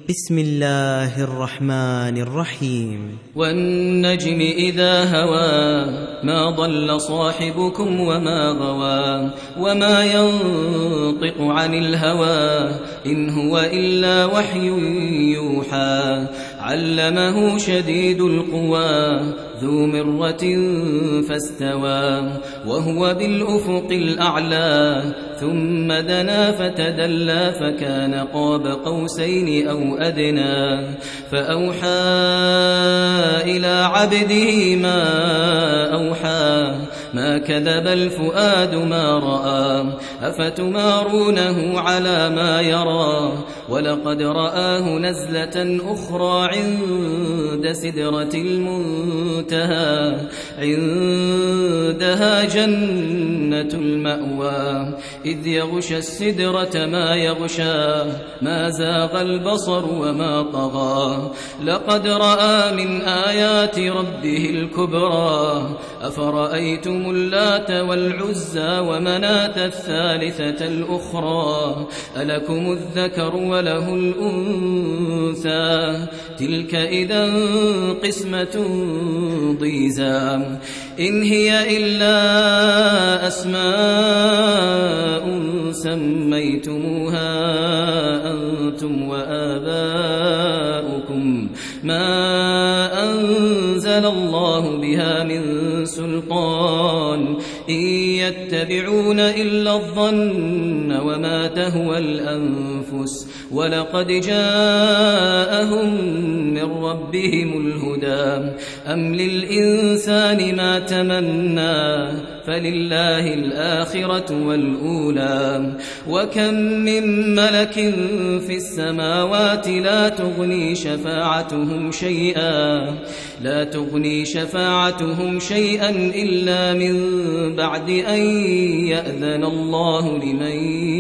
بسم الله الرحمن الرحيم. والنجم إذا هوى ما ضل صاحبكم وما غوى وما ينطق عن الهوى إن هو إلا وحي يوحى علمه شديد القوى ذو مرة فاستوى وهو بالأفق الأعلى ثم دنا فتدلى فكان قاب قوسين أو أدنى فأوحى إلى عبده ما أوحى ما كذب الفؤاد ما رأى أفتمارونه على ما يرى ولقد رآه نزلة أخرى عند سدرة المنتهى عندها جنة المأوى إذ يغشى السدرة ما يغشى ما زاغ البصر وما طغى لقد رأى من آيات ربه الكبرى أفرأيتم اللات والعزى ومناة الثالثة الأخرى ألكم الذكر وله الأنثى تلك إذا قسمة ضيزى إن هي إلا أسماء سميتموها أنتم وآباؤكم ما أنزل الله بها من سلطان إن يتبعون إلا الظن وما تهوى الأنفس ولقد جاءهم من ربهم الهدى أم للإنسان ما تمنى فلله الآخرة والأولى وكم من ملك في السماوات لا تغني شفاعتهم شيئا إلا من بعد أن يأذن الله لمن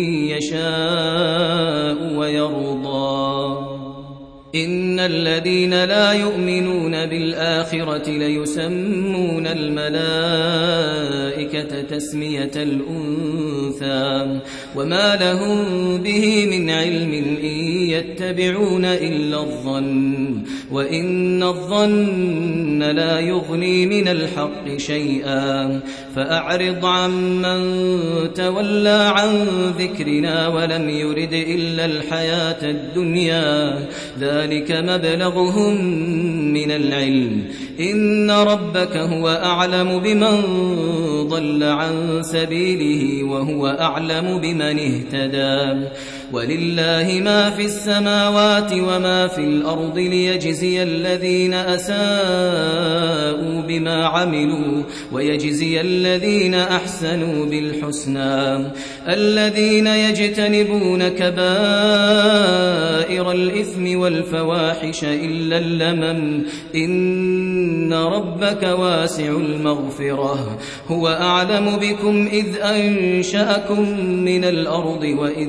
يشاء ويرضى إن الذين لا يؤمنون بالآخرة ليسمون الملائكة تسمية الأنثى وما لهم به من علم إن يتبعون إلا الظن وإن الظن لا يغني من الحق شيئا فأعرض عمن تولى عن ذكرنا ولم يرد إلا الحياة الدنيا ذلك مبلغهم من العلم إن ربك هو أعلم بمن ضل عن سبيله وهو أعلم بمن اهتدى ولله ما في السماوات وما في الأرض ليجزي الذين أساءوا بما عملوا ويجزي الذين أحسنوا بالحسنى الذين يجتنبون كبائر الإثم والفواحش إلا اللمم إن ربك واسع المغفرة هو أعلم بكم إذ أنشأكم من الأرض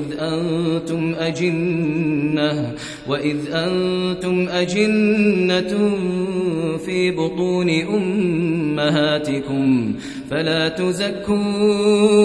وإذ أنتم أجنة في بطون أمهاتكم فلا تزكوا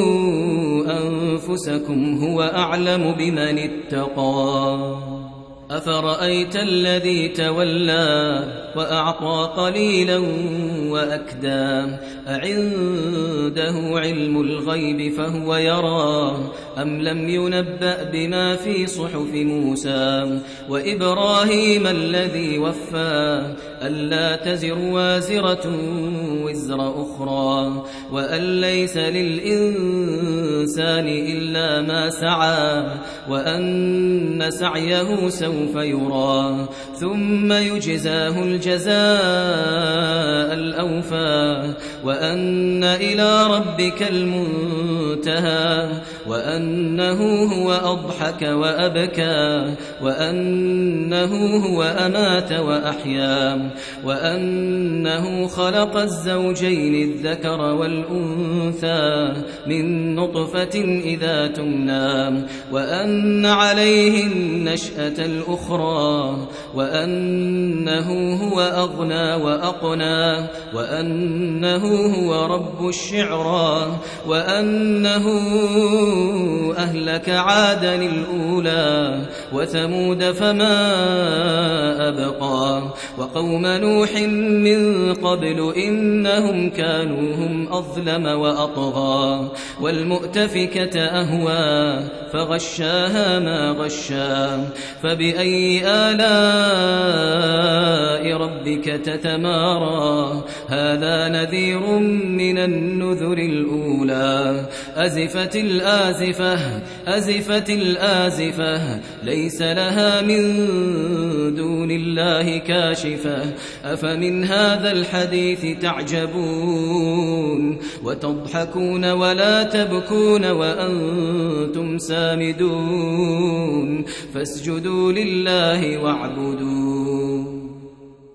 أنفسكم هو أعلم بمن اتقى أفرأيت الذي تولى وأعطى قليلا وأكدى أعنده علم الغيب فهو يرى أم لم ينبأ بما في صحف موسى وإبراهيم الذي وفى ألا تزر وازرة وزر أخرى وأن ليس للإنسان إلا ما سعى وأن سعيه سوف يرى ثم يجزاه الجزاء الأوفى وأن إلى ربك المنتهى وأنه هو أضحك وأبكى وأنه هو أمات وأحيا وأنه خلق الزوجين الذكر والأنثى من نطفة إذا تمنى وأن عليه النشأة الأخرى وأنه هو أغنى وأقنى وأنه هو رب الشعرى وأنه أهلك عادا الأولى وثمود فما أبقى وقوم نوح من قبل إنهم كانوا هم أظلم وأطغى والمؤتفكة أهوى فغشاها ما غشا فبأي آلاء ربك تتمارى هذا نذير من النذر الأولى أزفت الآزفة ليس لها من دون الله كاشفة أفمن هذا الحديث تعجبون وتضحكون ولا تبكون وأنتم سامدون فاسجدوا لله واعبدوا